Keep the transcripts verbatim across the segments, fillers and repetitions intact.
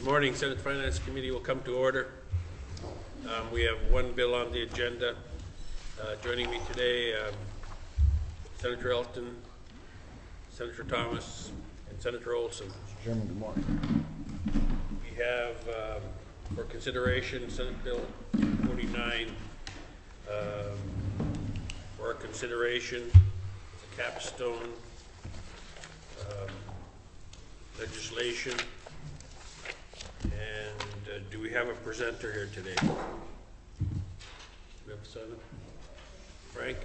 Morning, Senate Finance Committee will come to order. Um, we have one bill on the agenda. Uh, joining me today, um, Senator Elton, Senator Thomas, and Senator Olson. Mister Chairman, good morning. We have um, for consideration Senate Bill forty-nine um, for our consideration. It's a capstone um, legislation. And uh, do we have a presenter here today? Do we have a son? Frank?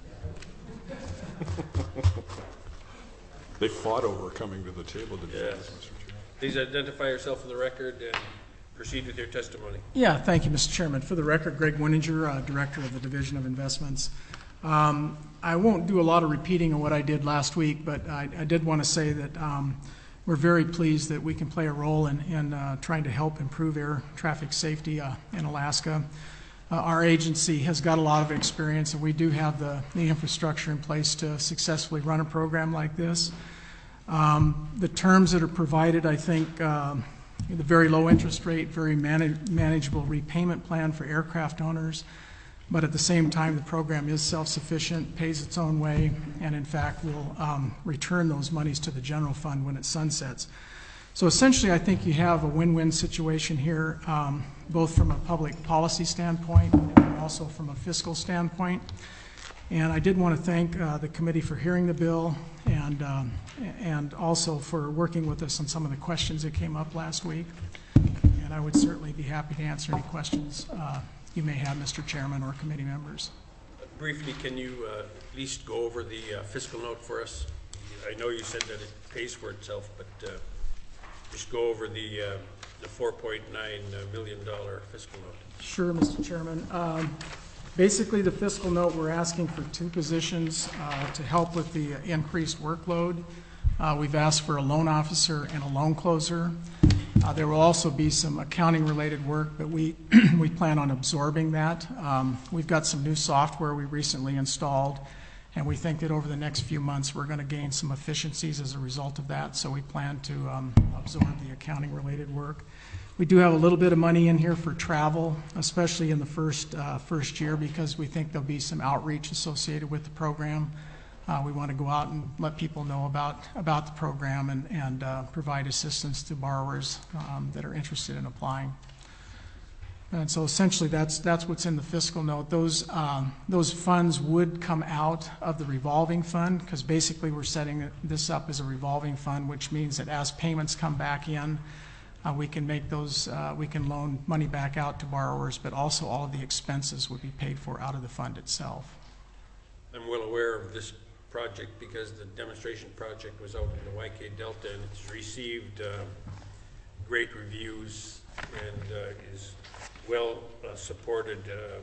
They fought over coming to the table, did yes. Mister Chairman? Please identify yourself for the record and proceed with your testimony. Yeah, thank you, Mister Chairman. For the record, Greg Winninger, uh, Director of the Division of Investments. Um, I won't do a lot of repeating of what I did last week, but I, I did want to say that um, we're very pleased that we can play a role in, in uh, trying to help improve air traffic safety uh, in Alaska. Uh, our agency has got a lot of experience, and we do have the, the infrastructure in place to successfully run a program like this. Um, the terms that are provided, I think, um, the very low interest rate, very manage, manageable repayment plan for aircraft owners, but at the same time, the program is self-sufficient, pays its own way, and in fact will um, return those monies to the general fund when it sunsets. So essentially, I think you have a win-win situation here, um, both from a public policy standpoint and also from a fiscal standpoint. And I did want to thank uh, the committee for hearing the bill and, um, and also for working with us on some of the questions that came up last week. And I would certainly be happy to answer any questions uh, you may have, Mister Chairman or committee members. Briefly, can you uh, at least go over the uh, fiscal note for us? I know you said that it pays for itself, but uh, just go over the uh, the four point nine million dollar fiscal note. Sure, Mister Chairman. Um, basically, the fiscal note, we're asking for two positions uh, to help with the increased workload. Uh, we've asked for a loan officer and a loan closer. Uh, there will also be some accounting-related work, but we we plan on absorbing that. Um, we've got some new software we recently installed, and we think that over the next few months we're going to gain some efficiencies as a result of that, so we plan to um, absorb the accounting-related work. We do have a little bit of money in here for travel, especially in the first, uh, first year, because we think there'll be some outreach associated with the program. Uh, we want to go out and let people know about, about the program and, and uh, provide assistance to borrowers um, that are interested in applying. And so essentially that's, that's what's in the fiscal note. Those, um, those funds would come out of the revolving fund, because basically we're setting this up as a revolving fund, which means that as payments come back in, uh, we can make those, uh, we can loan money back out to borrowers, but also all of the expenses would be paid for out of the fund itself. I'm well aware of this project because the demonstration project was out in the Y K Delta, and it's received uh, great reviews and uh, is well uh, supported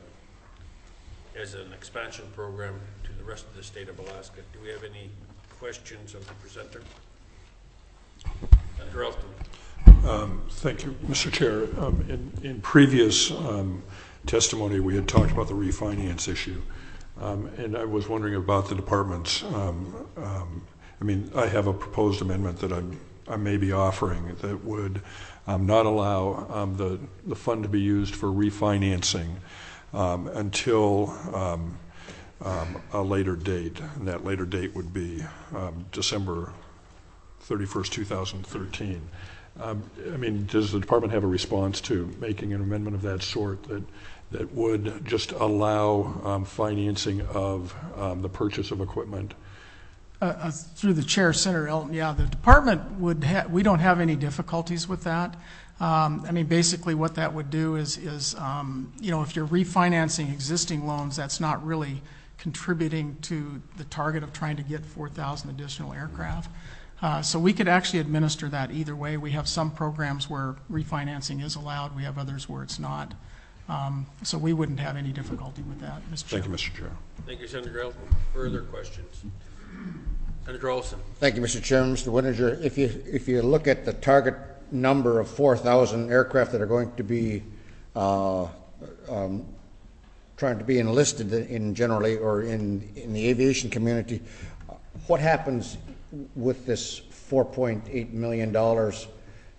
uh, as an expansion program to the rest of the state of Alaska. Do we have any questions of the presenter? Senator Elton. Um, thank you, Mister Chair. Um, in, in previous um, testimony, we had talked about the refinance issue. Um, and I was wondering about the department's, um, um, I mean, I have a proposed amendment that I'm, I may be offering that would um, not allow um, the, the fund to be used for refinancing um, until um, um, a later date. And that later date would be um, December thirty-first, two thousand thirteen. Um, I mean, does the department have a response to making an amendment of that sort that that would just allow um, financing of um, the purchase of equipment? Uh, uh, through the chair, Senator Elton, yeah, the department would ha we don't have any difficulties with that. Um, I mean, basically what that would do is, is um, you know, if you're refinancing existing loans, that's not really contributing to the target of trying to get four thousand additional aircraft. Uh, so we could actually administer that either way. We have some programs where refinancing is allowed. We have others where it's not. Um, so we wouldn't have any difficulty with that, Mister Chair. Thank you, Mister Chair. Thank you, Senator Elton. Further questions? Senator Olson. Thank you, Mister Chairman. Mister Winninger, if you if you look at the target number of four thousand aircraft that are going to be uh, um, trying to be enlisted in generally or in in the aviation community, what happens with this four point eight million dollars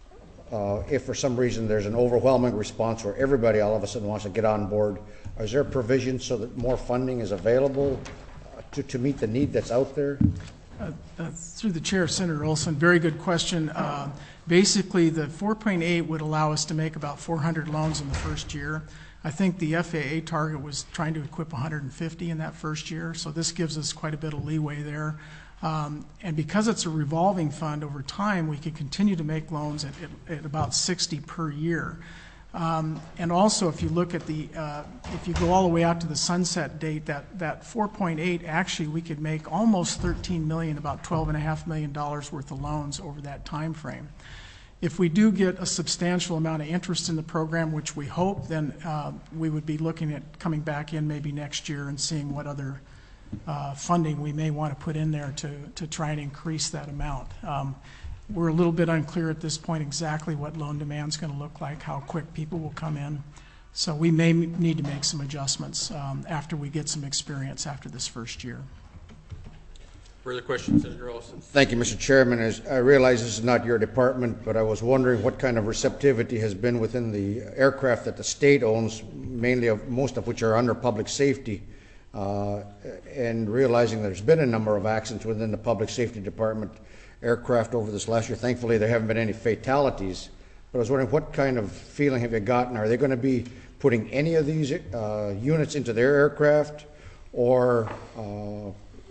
uh, if for some reason there's an overwhelming response where everybody all of a sudden wants to get on board, is there a provision so that more funding is available uh, to, to meet the need that's out there? Uh, uh, through the chair, Senator Olson, very good question. Uh, basically, the four point eight would allow us to make about four hundred loans in the first year. I think the F A A target was trying to equip one hundred fifty in that first year, so this gives us quite a bit of leeway there. Um, and because it's a revolving fund, over time we could continue to make loans at, at, at about sixty per year. Um, and also, if you look at the, uh, if you go all the way out to the sunset date, that, that four point eight, actually we could make almost thirteen million, about twelve and a half million dollars worth of loans over that time frame. If we do get a substantial amount of interest in the program, which we hope, then uh, we would be looking at coming back in maybe next year and seeing what other uh, funding we may want to put in there to, to try and increase that amount. Um, we're a little bit unclear at this point exactly what loan demand is going to look like, how quick people will come in. So we may need to make some adjustments um, after we get some experience after this first year. Further questions, Senator Olson? Thank you, Mister Chairman. As I realize this is not your department, but I was wondering what kind of receptivity has been within the aircraft that the state owns, mainly of most of which are under public safety, uh, and realizing there's been a number of accidents within the public safety department aircraft over this last year. Thankfully, there haven't been any fatalities. But I was wondering, what kind of feeling have you gotten? Are they going to be putting any of these uh, units into their aircraft, or uh,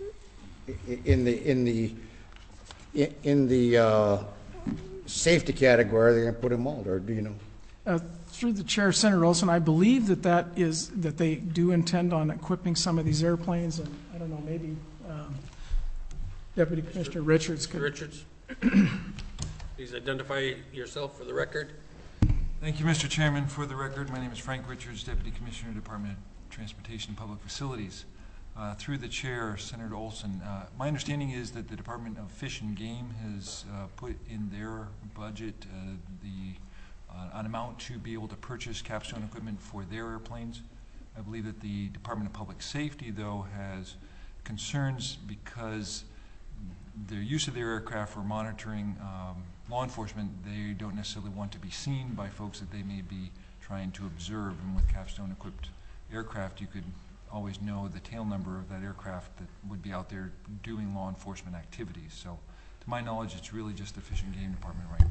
in the in the in the uh, safety category, are they going to put them all, or do you know? Uh, through the chair, Senator Olson, I believe that that is that they do intend on equipping some of these airplanes, and I don't know, maybe um, Deputy Commissioner Richards could. Richards, please identify yourself for the record. Thank you, Mister Chairman. For the record, my name is Frank Richards, Deputy Commissioner, Department of Transportation and Public Facilities. Uh, through the chair, Senator Olson, uh, my understanding is that the Department of Fish and Game has uh, put in their budget uh, the uh, an amount to be able to purchase capstone equipment for their airplanes. I believe that the Department of Public Safety, though, has concerns because their use of their aircraft for monitoring um, law enforcement, they don't necessarily want to be seen by folks that they may be trying to observe. And with capstone equipped aircraft, you could always know the tail number of that aircraft that would be out there doing law enforcement activities. So to my knowledge, it's really just the Fish and Game Department right now.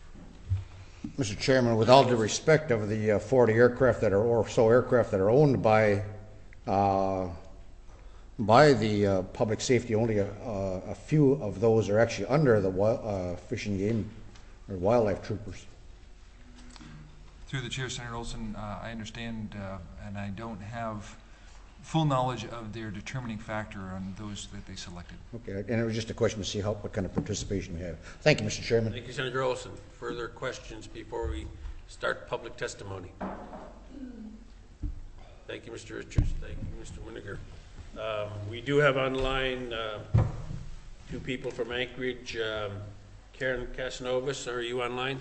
Mister Chairman, with all due respect of the uh, forty aircraft that are, or so aircraft that are owned by uh, by the uh, public safety, only a, a few of those are actually under the uh, Fish and Game or wildlife troopers. Through the chair, Senator Olson, uh, I understand, uh, and I don't have full knowledge of their determining factor on those that they selected. Okay, and it was just a question to see how what kind of participation we have. Thank you, Mister Chairman. Thank you, Senator Olson. Further questions before we start public testimony? Thank you, Mister Richards. Thank you, Mister Winiger. Um, we do have online uh, two people from Anchorage. Um, Karen Casanovas, are you online?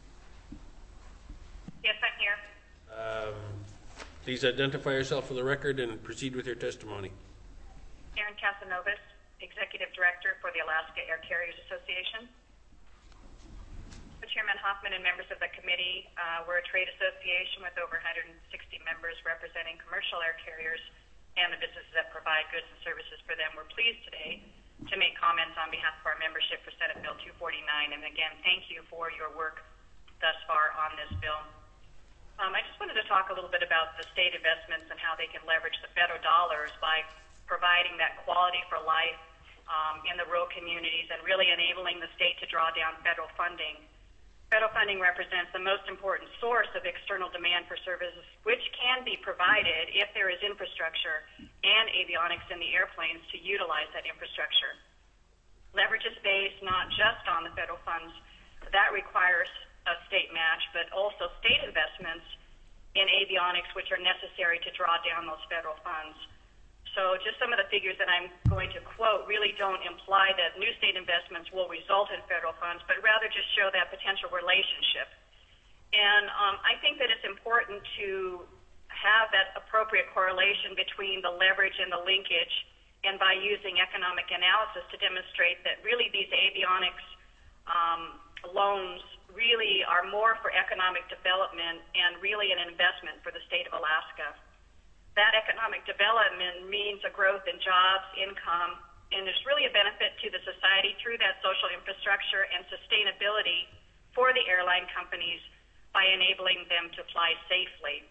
Yes, I'm here. Um, please identify yourself for the record and proceed with your testimony. Karen Casanovas, Executive Director for the Alaska Air Carriers Association. Chairman Hoffman and members of the committee, uh, we're a trade association with over one hundred sixty members representing commercial air carriers and the businesses that provide goods and services for them. We're pleased today to make comments on behalf of our membership for Senate Bill two forty-nine. And again, thank you for your work thus far on this bill. Um, I just wanted to talk a little bit about the state investments and how they can leverage the federal dollars by providing that quality for life um, in the rural communities and really enabling the state to draw down federal funding. Federal funding represents the most important source of external demand for services, which can be provided if there is infrastructure and avionics in the airplanes to utilize that infrastructure. Leverage is based not just on the federal funds. That requires a state match, but also state investments in avionics, which are necessary to draw down those federal funds. So just some of the figures that I'm going to quote really don't imply that new state investments will result in federal funds, but rather just show that potential relationship. And um, I think that it's important to have that appropriate correlation between the leverage and the linkage, and by using economic analysis to demonstrate that really these avionics um, loans really are more for economic development and really an investment for the state of Alaska. That economic development means a growth in jobs, income, and there's really a benefit to the society through that social infrastructure and sustainability for the airline companies by enabling them to fly safely.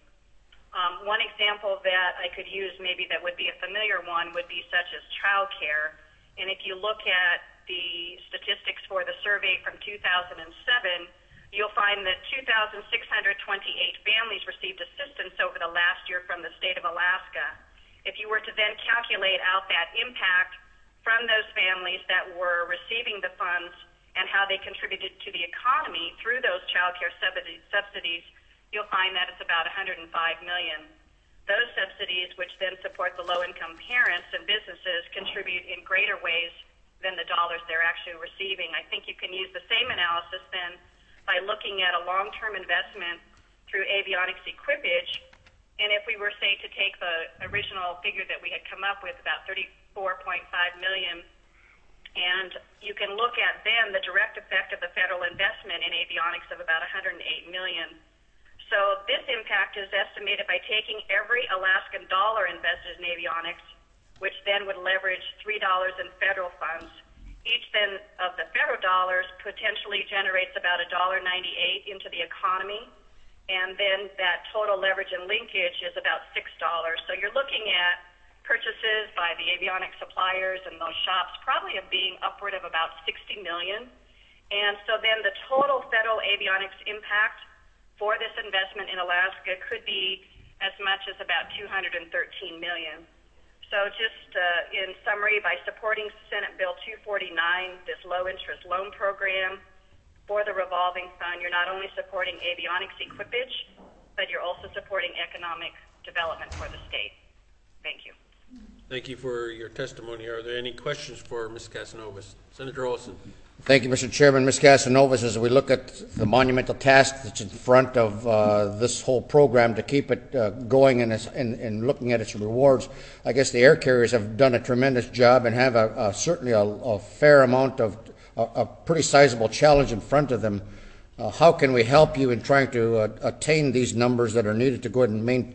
Um, one example that I could use, maybe that would be a familiar one, would be such as childcare. And if you look at the statistics for the survey from two thousand seven, you'll find that two thousand six hundred twenty-eight families received assistance over the last year from the state of Alaska. If you were to then calculate out that impact from those families that were receiving the funds and how they contributed to the economy through those child care subsidies, you'll find that it's about one hundred five million dollars. Those subsidies, which then support the low-income parents and businesses, contribute in greater ways than the dollars they're actually receiving. I think you can use the same analysis then by looking at a long-term investment through avionics equipage. And if we were, say, to take the original figure that we had come up with, about thirty-four point five million dollars, and you can look at then the direct effect of the federal investment in avionics of about one hundred eight million dollars. So this impact is estimated by taking every Alaskan dollar invested in avionics, which then would leverage three dollars in federal funds. Each then of the federal dollars potentially generates about one dollar ninety-eight into the economy, and then that total leverage and linkage is about six dollars. So you're looking at purchases by the avionics suppliers and those shops probably of being upward of about sixty million dollars. And so then the total federal avionics impact for this investment in Alaska could be as much as about two hundred thirteen million dollars. So just uh, in summary, by supporting Senate Bill two forty-nine, this low-interest loan program for the revolving fund, you're not only supporting avionics equipage, but you're also supporting economic development for the state. Thank you. Thank you for your testimony. Are there any questions for Miz Casanovas? Senator Olson. Thank you, Mister Chairman. Miz Casanovas, as we look at the monumental task that's in front of uh, this whole program to keep it uh, going and, and, and looking at its rewards, I guess the air carriers have done a tremendous job and have a, a, certainly a, a fair amount of a, a pretty sizable challenge in front of them. Uh, how can we help you in trying to uh, attain these numbers that are needed to go ahead and main,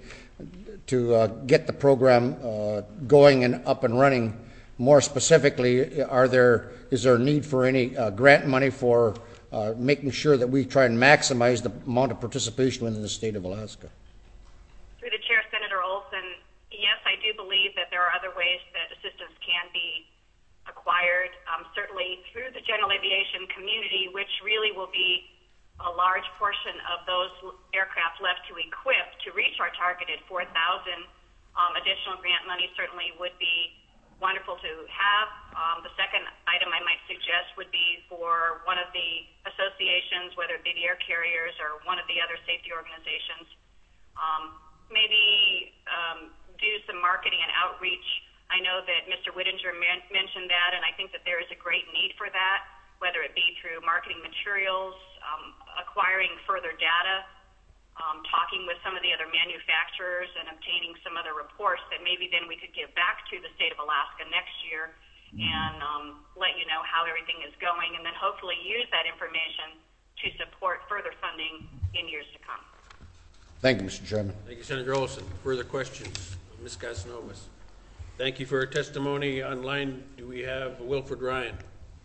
to uh, get the program uh, going and up and running? More specifically, are there is there a need for any uh, grant money for uh, making sure that we try and maximize the amount of participation within the state of Alaska? Through the chair, Senator Olson, yes, I do believe that there are other ways that assistance can be acquired, um, certainly through the general aviation community, which really will be a large portion of those aircraft left to equip to reach our targeted four thousand. Um, additional grant money certainly would be wonderful to have. Um, the second item I might suggest would be for one of the associations, whether it be the air carriers or one of the other safety organizations, um, maybe um, do some marketing and outreach. I know that Mister Whittinger man- mentioned that, and I think that there is a great need for that, whether it be through marketing materials, um, acquiring further data, Um, talking with some of the other manufacturers and obtaining some other reports that maybe then we could give back to the state of Alaska next year and um, let you know how everything is going, and then hopefully use that information to support further funding in years to come. Thank you, Mister Chairman. Thank you, Senator Olson. Further questions? Miz Casanovas. Thank you for your testimony. Online, do we have Wilfred Ryan?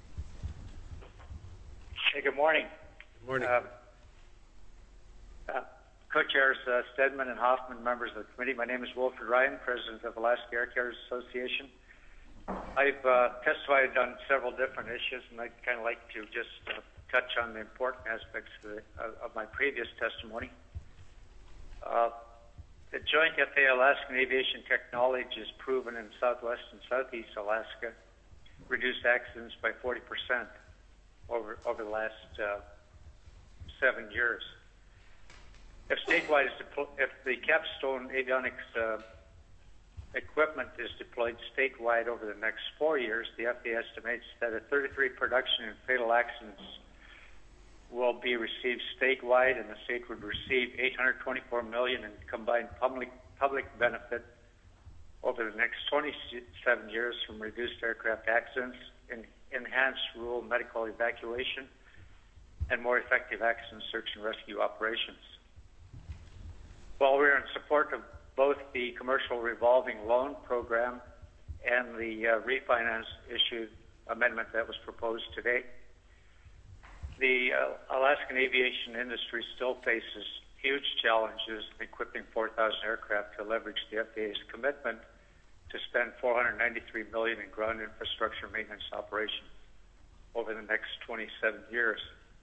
Hey, good morning. Good morning. Uh, uh, Co-chairs uh, Stedman and Hoffman, members of the committee. My name is Wilfred Ryan, president of Alaska Air Carriers Association. I've uh, testified on several different issues, and I'd kind of like to just uh, touch on the important aspects of, the, uh, of my previous testimony. Uh, the Joint F A A Alaskan Aviation Technology has proven in Southwest and Southeast Alaska reduced accidents by forty percent over, over the last uh, seven years. If statewide is deplo- if the capstone avionics uh, equipment is deployed statewide over the next four years, the F A A estimates that a thirty-three production and fatal accidents will be received statewide, and the state would receive eight hundred twenty-four million dollars in combined public public benefit over the next twenty-seven years from reduced aircraft accidents, in, enhanced rural medical evacuation, and more effective accident search and rescue operations. While we're in support of both the commercial revolving loan program and the uh, refinance issue amendment that was proposed today, the uh, Alaskan aviation industry still faces huge challenges in equipping four thousand aircraft to leverage the F A A's commitment to spend four hundred ninety-three million dollars in ground infrastructure maintenance operations over the next twenty-seven years.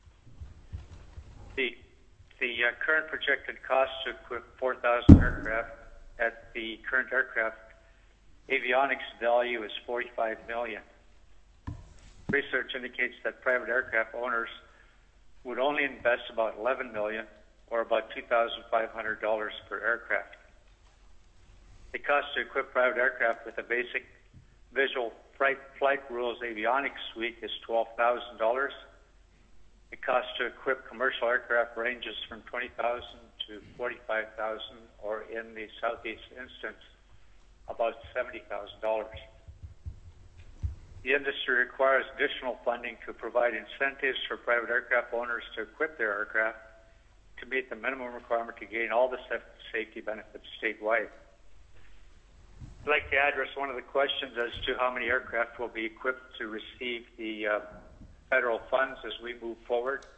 The, the uh, current projected cost to equip four thousand aircraft at the current aircraft avionics value is forty-five million dollars. Research indicates that private aircraft owners would only invest about eleven million dollars, or about two thousand five hundred dollars per aircraft. The cost to equip private aircraft with a basic visual flight, flight rules avionics suite is twelve thousand dollars. The cost to equip commercial aircraft ranges from twenty thousand dollars to forty-five thousand dollars, or in the Southeast instance, about seventy thousand dollars. The industry requires additional funding to provide incentives for private aircraft owners to equip their aircraft to meet the minimum requirement to gain all the safety benefits statewide. I'd like to address one of the questions as to how many aircraft will be equipped to receive the uh, federal funds as we move forward.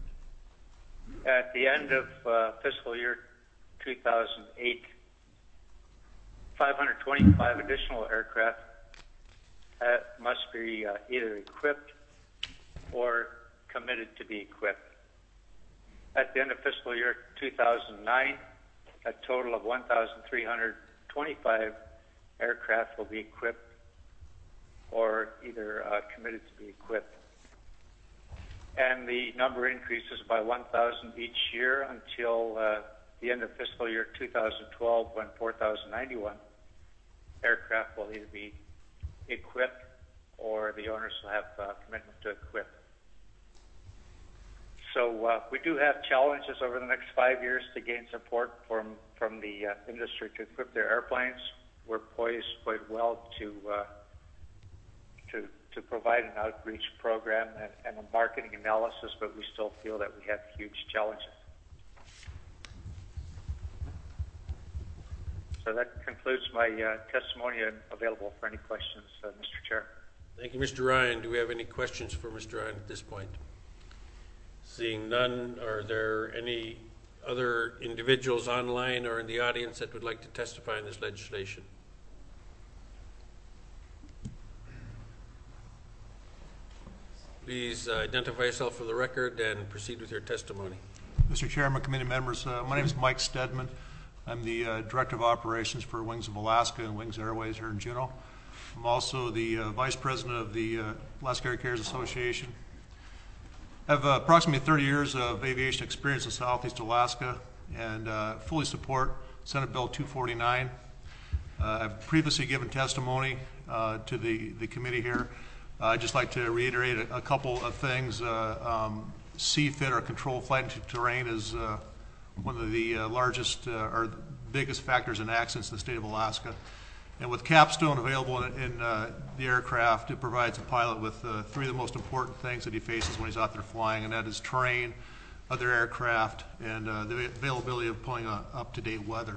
At the end of uh, fiscal year two thousand eight, five hundred twenty-five additional aircraft uh, must be uh, either equipped or committed to be equipped. At the end of fiscal year two thousand nine, a total of one thousand three hundred twenty-five aircraft will be equipped or either uh, committed to be equipped. And the number increases by one thousand each year until uh, the end of fiscal year two thousand twelve, when four thousand ninety-one aircraft will either be equipped or the owners will have uh, commitment to equip. So uh, we do have challenges over the next five years to gain support from, from the uh, industry to equip their airplanes. We're poised quite well to, uh, to, to provide an outreach program and, and a marketing analysis, but we still feel that we have huge challenges. So that concludes my uh, testimony. I'm available for any questions, uh, Mister Chair. Thank you, Mister Ryan. Do we have any questions for Mister Ryan at this point? Seeing none, are there any other individuals online or in the audience that would like to testify in this legislation? Please uh, identify yourself for the record and proceed with your testimony. Mister Chairman, committee members, uh, my name is Mike Stedman. I'm the uh, Director of Operations for Wings of Alaska and Wings Airways here in Juneau. I'm also the uh, Vice President of the uh, Alaska Air Carriers Association. I have uh, approximately thirty years of aviation experience in Southeast Alaska and uh, fully support Senate Bill two forty-nine. Uh, I've previously given testimony uh, to the, the committee here. Uh, I'd just like to reiterate a, a couple of things. Uh, um, C FIT, or controlled flight into terrain, is uh, one of the uh, largest uh, or biggest factors in accidents in the state of Alaska. And with Capstone available in, in uh, the aircraft, it provides a pilot with uh, three of the most important things that he faces when he's out there flying, and that is terrain, other aircraft, and uh, the availability of pulling uh, up-to-date weather.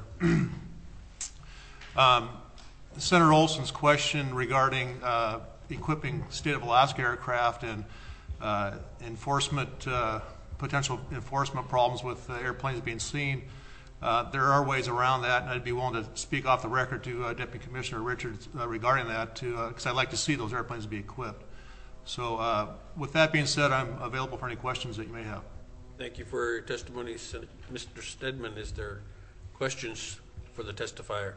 um, Senator Olson's question regarding uh, equipping state of Alaska aircraft and uh, enforcement, uh, potential enforcement problems with uh, airplanes being seen. Uh, there are ways around that, and I'd be willing to speak off the record to uh, Deputy Commissioner Richards uh, regarding that, because uh, I'd like to see those airplanes be equipped. So uh, with that being said, I'm available for any questions that you may have. Thank you for your testimony, Mister Stedman. Is there questions for the testifier?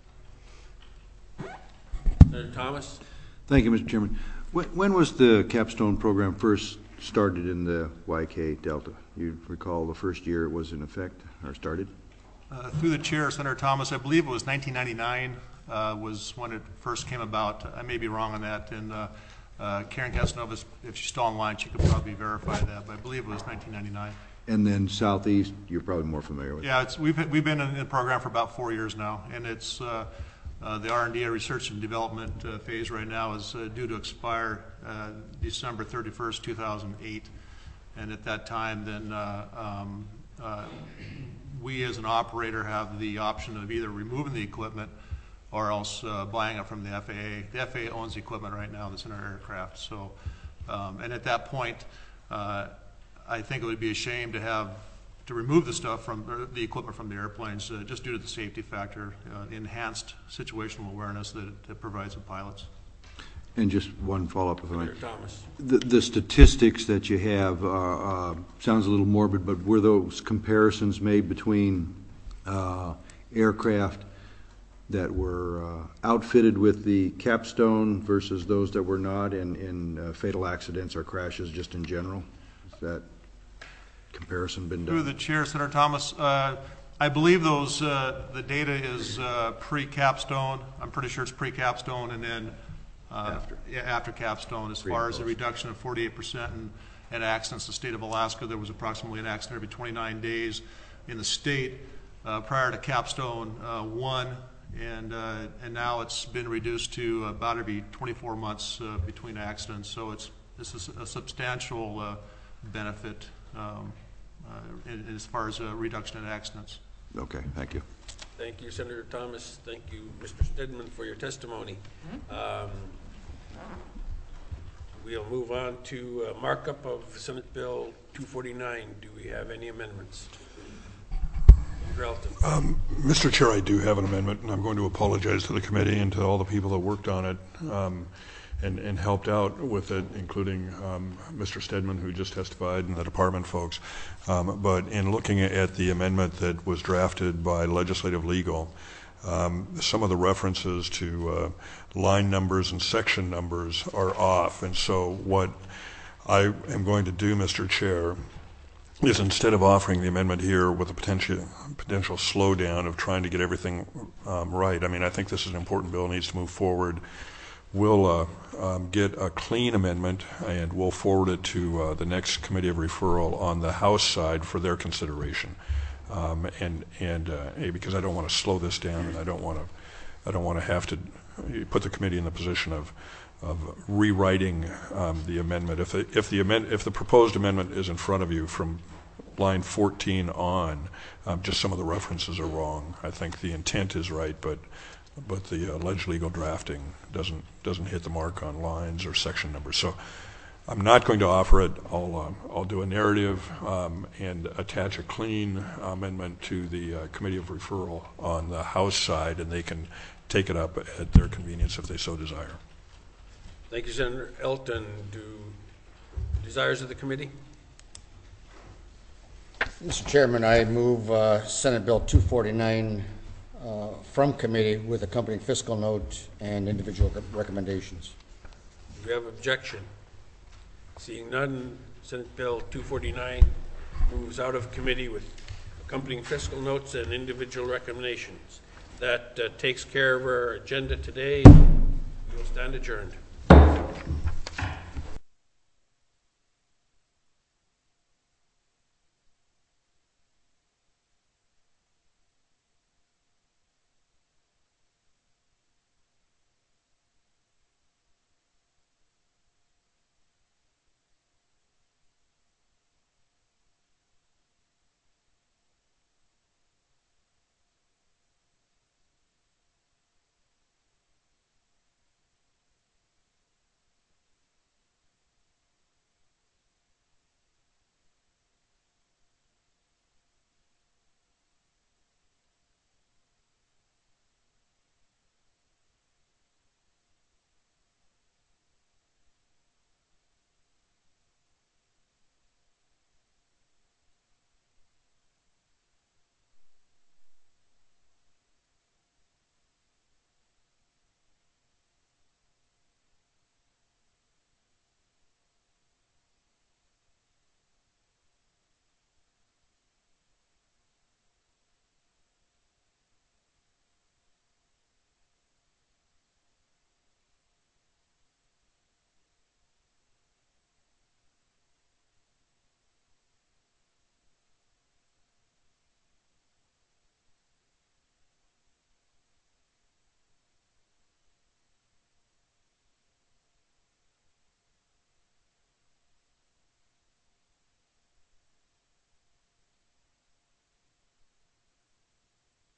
Senator Thomas? Thank you, Mister Chairman. When, when was the Capstone program first started in the Y K Delta? You recall the first year it was in effect or started? Uh, through the chair, Senator Thomas, I believe it was nineteen ninety-nine uh, was when it first came about. I may be wrong on that, and uh, uh, Karen Casanova, if she's still online, she could probably verify that, but I believe it was nineteen ninety-nine. And then Southeast, you're probably more familiar with. Yeah, it's, we've, we've been in the program for about four years now, and it's uh, uh, the R and D, research and development uh, phase right now is uh, due to expire uh, December thirty-first, two thousand eight. And at that time, then uh, um, uh, we as an operator have the option of either removing the equipment or else uh, buying it from the F A A. The F A A owns the equipment right now that's in our aircraft. So, um, and at that point, uh, I think it would be a shame to have to remove the stuff from or the equipment from the airplanes uh, just due to the safety factor, uh, enhanced situational awareness that it, it provides the pilots. And just one follow-up, if I may. Senator Thomas. The, the statistics that you have, uh, uh, sounds a little morbid, but were those comparisons made between uh, aircraft that were uh, outfitted with the capstone versus those that were not in, in uh, fatal accidents or crashes just in general? Has that comparison been done? Through the chair, Senator Thomas, uh, I believe those, uh, the data is uh, pre-capstone. I'm pretty sure it's pre-capstone, and then uh, After. Yeah, after capstone. As Pre far and as the post. reduction of forty-eight percent in, in accidents, the state of Alaska, there was approximately an accident every twenty-nine days in the state uh, prior to capstone uh, one, and uh, and now it's been reduced to about every twenty-four months uh, between accidents. So it's this is a substantial uh, benefit um, uh, in, as far as a reduction in accidents. Okay, thank you. Thank you, Senator Thomas. Thank you, Mister Stedman, for your testimony. Um, we'll move on to uh, markup of Senate Bill two forty-nine. Do we have any amendments? Relative. Um, Mister Chair, I do have an amendment, and I'm going to apologize to the committee and to all the people that worked on it um, and, and helped out with it, including um, Mister Stedman, who just testified, and the department folks. Um, but in looking at the amendment that was drafted by Legislative Legal, um, some of the references to uh, line numbers and section numbers are off. And so what I am going to do, Mister Chair, is instead of offering the amendment here with a potential potential slowdown of trying to get everything um, right, I mean, I think this is an important bill, needs to move forward. We'll uh, um, get a clean amendment, and we'll forward it to uh, the next committee of referral on the House side for their consideration. Um, and and uh, because I don't want to slow this down, and I don't want to I don't want to have to put the committee in the position of of rewriting um, the amendment. If the, if the amend if the proposed amendment is in front of you from line fourteen on, um, just some of the references are wrong. I think the intent is right, but but the uh, leg legal drafting doesn't doesn't hit the mark on lines or section numbers. So I'm not going to offer it. I'll um, I'll do a narrative um, and attach a clean amendment to the uh, committee of referral on the House side, and they can take it up at their convenience if they so desire. Thank you, Senator Elton. Do desires of the committee? Mister Chairman, I move uh, Senate Bill two forty-nine uh, from committee with accompanying fiscal note and individual recommendations. Do we have objection? Seeing none, Senate Bill two forty-nine moves out of committee with accompanying fiscal notes and individual recommendations. That uh, takes care of our agenda today. We will stand adjourned.